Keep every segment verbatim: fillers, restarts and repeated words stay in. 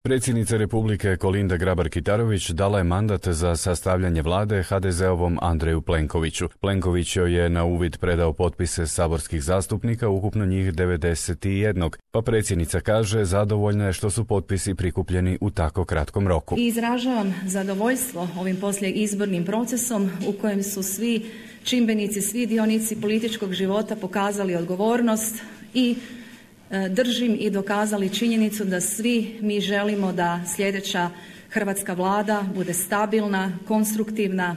Predsjednica Republike Kolinda Grabar-Kitarović dala je mandat za sastavljanje vlade ha de ze-ovom Andreju Plenkoviću. Plenković joj je na uvid predao potpise saborskih zastupnika, ukupno njih devedeset jedan, pa predsjednica kaže zadovoljna je što su potpisi prikupljeni u tako kratkom roku. I izražavam zadovoljstvo ovim poslije izbornim procesom u kojem su svi čimbenici, svi dionici političkog života pokazali odgovornost i držim i dokazali činjenicu da svi mi želimo da sljedeća hrvatska vlada bude stabilna, konstruktivna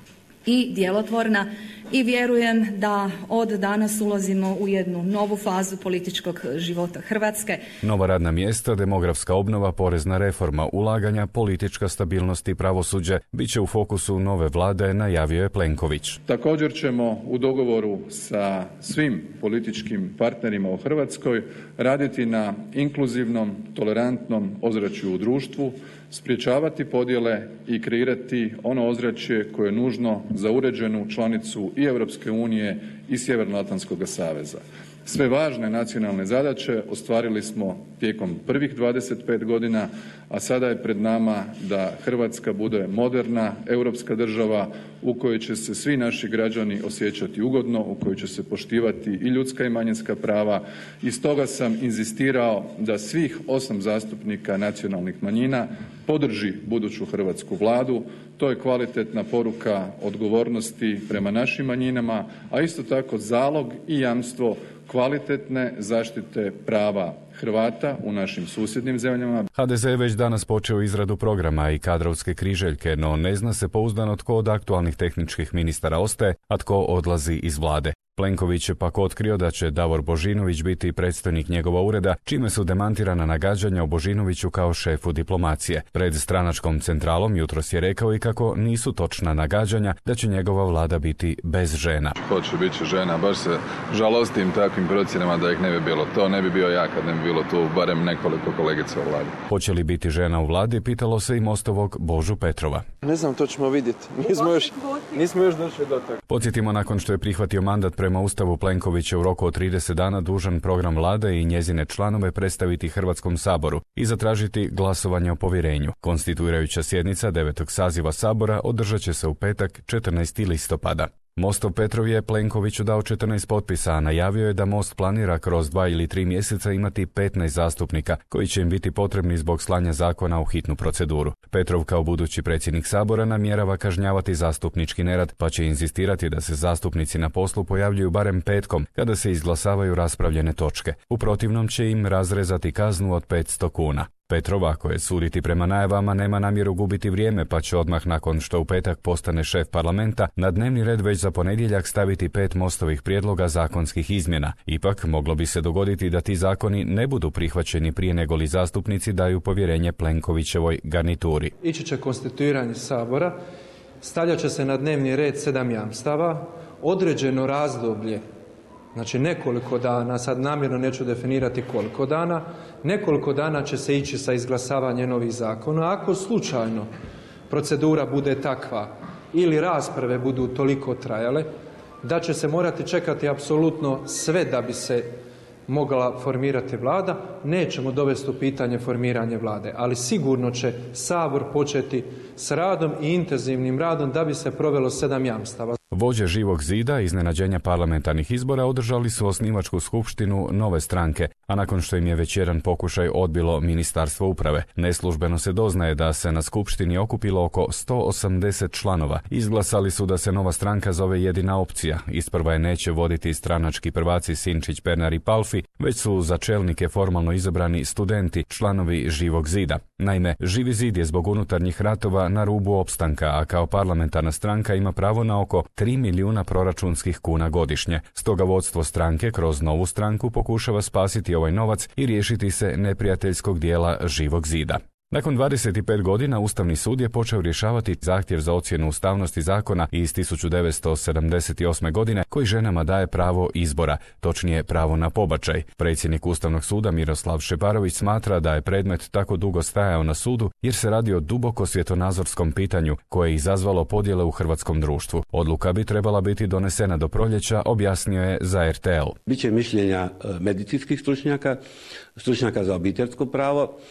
i djelotvorna i vjerujem da od danas ulazimo u jednu novu fazu političkog života Hrvatske. Nova radna mjesta, demografska obnova, porezna reforma, ulaganja, politička stabilnost i pravosuđe bit će u fokusu nove vlade, najavio je Plenković. Također ćemo u dogovoru sa svim političkim partnerima u Hrvatskoj raditi na inkluzivnom, tolerantnom ozračju u društvu, sprječavati podjele i kreirati ono ozračje koje je nužno za uređenu članicu i Europske unije i Sjevernoatlantskog saveza. Sve važne nacionalne zadaće ostvarili smo tijekom prvih dvadeset pet godina, a sada je pred nama da Hrvatska bude moderna europska država u kojoj će se svi naši građani osjećati ugodno, u kojoj će se poštivati i ljudska i manjinska prava. I stoga sam inzistirao da svih osam zastupnika nacionalnih manjina podrži buduću hrvatsku vladu. To je kvalitetna poruka odgovornosti prema našim manjinama, a isto tako zalog i jamstvo kvalitetne zaštite prava Hrvata u našim susjednim zemljama. ha de ze je već danas počeo izradu programa i kadrovske križeljke, no ne zna se pouzdano tko od aktualnih tehničkih ministara ostaje, a tko odlazi iz vlade. Plenković je pak otkrio da će Davor Božinović biti predstojnik njegova ureda, čime su demantirana nagađanja o Božinoviću kao šefu diplomacije. Pred stranačkom centralom jutros je rekao i kako nisu točna nagađanja da će njegova vlada biti bez žena. Hoće biti žena, baš se žalostim takvim procjenama da ih ne bi bilo. To ne bi bio ja kad ne bi bilo tu barem nekoliko kolegica u vladi. Hoće li biti žena u vladi, pitalo se i Mostovog Božu Petrova. Ne znam, to ćemo vidjeti. Nismo još, nismo još došli do toga. Podsjetimo, nakon što je prihvatio mandat prema Ustavu, Plenković je u roku od trideset dana dužan program vlade i njezine članove predstaviti Hrvatskom saboru i zatražiti glasovanje o povjerenju. Konstituirajuća sjednica devetog saziva sabora održat će se u petak četrnaestog listopada. Mostov Petrov je Plenkoviću dao četrnaest potpisa, a najavio je da Most planira kroz dva ili tri mjeseca imati petnaest zastupnika, koji će im biti potrebni zbog slanja zakona u hitnu proceduru. Petrov kao budući predsjednik sabora namjerava kažnjavati zastupnički nerad, pa će inzistirati da se zastupnici na poslu pojavljuju barem petkom, kada se izglasavaju raspravljene točke. U protivnom će im razrezati kaznu od petsto kuna. Petrov, ako je suditi prema najavama, nema namjeru gubiti vrijeme, pa će odmah nakon što u petak postane šef parlamenta na dnevni red već za ponedjeljak staviti pet Mostovih prijedloga zakonskih izmjena. Ipak moglo bi se dogoditi da ti zakoni ne budu prihvaćeni prije nego li zastupnici daju povjerenje Plenkovićevoj garnituri. Ići će konstituiranje sabora, stavljat će se na dnevni red sedam jamstava, određeno razdoblje, znači nekoliko dana, sad namjerno neću definirati koliko dana, nekoliko dana će se ići sa izglasavanjem novih zakona. Ako slučajno procedura bude takva ili rasprave budu toliko trajale da će se morati čekati apsolutno sve da bi se mogla formirati vlada, nećemo dovesti u pitanje formiranje vlade, ali sigurno će Sabor početi s radom i intenzivnim radom da bi se provelo sedam jamstava. Vođe Živog zida iznenađenja parlamentarnih izbora održali su osnivačku skupštinu nove stranke, a nakon što im je već jedan pokušaj odbilo Ministarstvo uprave. Neslužbeno se doznaje da se na skupštini okupilo oko sto osamdeset članova. Izglasali su da se nova stranka zove Jedina opcija. Isprva je neće voditi stranački prvaci Sinčić, Pernar i Palfi, već su za čelnike formalno izabrani studenti, članovi Živog zida. Naime, Živi zid je zbog unutarnjih ratova na rubu opstanka, a kao parlamentarna stranka ima pravo na oko tri milijuna proračunskih kuna godišnje. Stoga vodstvo stranke kroz novu stranku pokušava spasiti ovaj novac i riješiti se neprijateljskog dijela Živog zida. Nakon dvadeset pet godina Ustavni sud je počeo rješavati zahtjev za ocjenu ustavnosti zakona iz tisuću devetsto sedamdeset osme godine koji ženama daje pravo izbora, točnije pravo na pobačaj. Predsjednik Ustavnog suda Miroslav Šeparović smatra da je predmet tako dugo stajao na sudu jer se radi o duboko svjetonazorskom pitanju koje je izazvalo podjele u hrvatskom društvu. Odluka bi trebala biti donesena do proljeća, objasnio je za er te el. Biće mišljenja medicinskih stručnjaka, stručnjaka za obiteljsko pravo.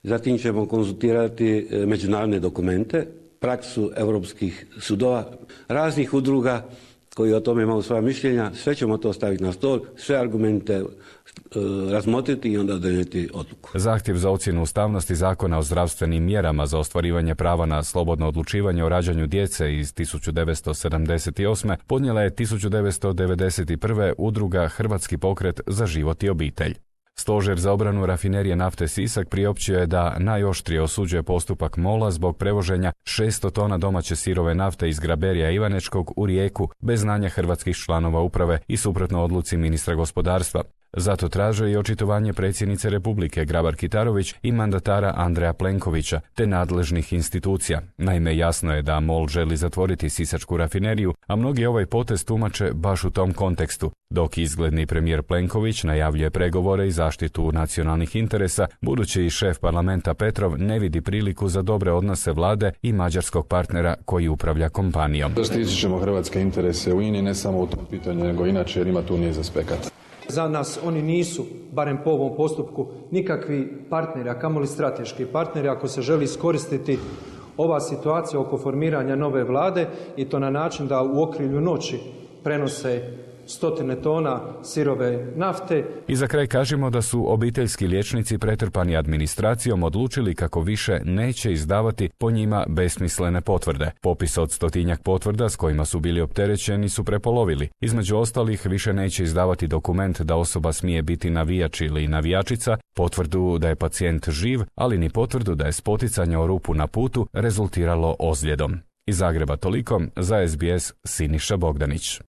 Zatim ćemo konzultirati međunarodne dokumente, praksu europskih sudova, raznih udruga koji o tome imaju svoja mišljenja. Sve ćemo to staviti na stol, sve argumente e, razmotriti i onda donijeti odluku. Zahtjev za ocjenu ustavnosti zakona o zdravstvenim mjerama za ostvarivanje prava na slobodno odlučivanje o rađanju djece iz tisuću devetsto sedamdeset osme podnijela je tisuću devetsto devedeset prve udruga Hrvatski pokret za život i obitelj. Stožer za obranu rafinerije nafte Sisak priopćio je da najoštrije osuđuje postupak MOL-a zbog prevoženja šesto tona domaće sirove nafte iz Graberija Ivanečkog u Rijeku bez znanja hrvatskih članova uprave i suprotno odluci ministra gospodarstva. Zato traže i očitovanje predsjednice Republike Grabar-Kitarović i mandatara Andreja Plenkovića te nadležnih institucija. Naime, jasno je da MOL želi zatvoriti sisačku rafineriju, a mnogi ovaj potez tumače baš u tom kontekstu, dok izgledni premijer Plenković najavljuje pregovore i zaštitu nacionalnih interesa, budući i šef parlamenta Petrov ne vidi priliku za dobre odnose vlade i mađarskog partnera koji upravlja kompanijom. Zaštitit ćemo hrvatske interese u I N A-i ne samo u tom pitanju, nego inače jer ima tu niz aspekata. Za nas oni nisu, barem po ovom postupku, nikakvi partneri, a kamoli strateški partneri ako se želi iskoristiti ova situacija oko formiranja nove vlade i to na način da u okrilju noći prenose stotine tona sirove nafte. I za kraj kažemo da su obiteljski liječnici pretrpani administracijom odlučili kako više neće izdavati po njima besmislene potvrde. Popis od stotinjak potvrda s kojima su bili opterećeni su prepolovili. Između ostalih više neće izdavati dokument da osoba smije biti navijač ili navijačica, potvrdu da je pacijent živ, ali ni potvrdu da je spoticanje o rupu na putu rezultiralo ozljedom. Iz Zagreba toliko, za S B S Siniša Bogdanić.